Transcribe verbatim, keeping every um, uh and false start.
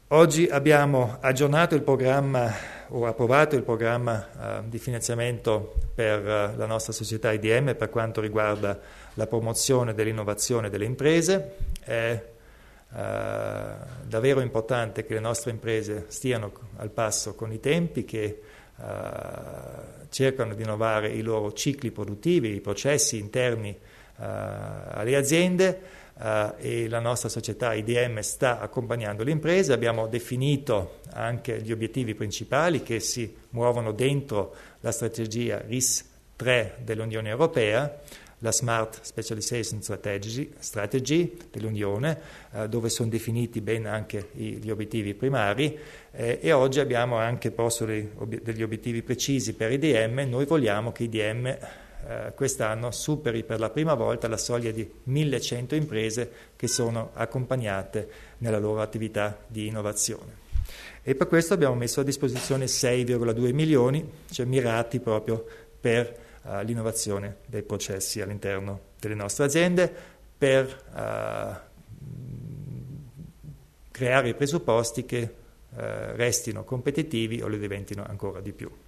Oggi abbiamo aggiornato il programma o approvato il programma uh, di finanziamento per uh, la nostra società I D M per quanto riguarda la promozione dell'innovazione delle imprese. È uh, davvero importante che le nostre imprese stiano al passo con i tempi, che uh, cercano di innovare i loro cicli produttivi, i processi interni uh, alle aziende. Uh, e la nostra società I D M sta accompagnando le imprese. Abbiamo definito anche gli obiettivi principali che si muovono dentro la strategia R I S tre dell'Unione Europea, la Smart Specialization Strategy, Strategy dell'Unione, uh, dove sono definiti bene anche i, gli obiettivi primari, eh, e oggi abbiamo anche posto dei, ob- degli obiettivi precisi per I D M. Noi vogliamo che I D M Uh, quest'anno superi per la prima volta la soglia di millecento imprese che sono accompagnate nella loro attività di innovazione. E per questo abbiamo messo a disposizione sei virgola due milioni, cioè mirati proprio per uh, l'innovazione dei processi all'interno delle nostre aziende, per uh, creare i presupposti che uh, restino competitivi o lo diventino ancora di più.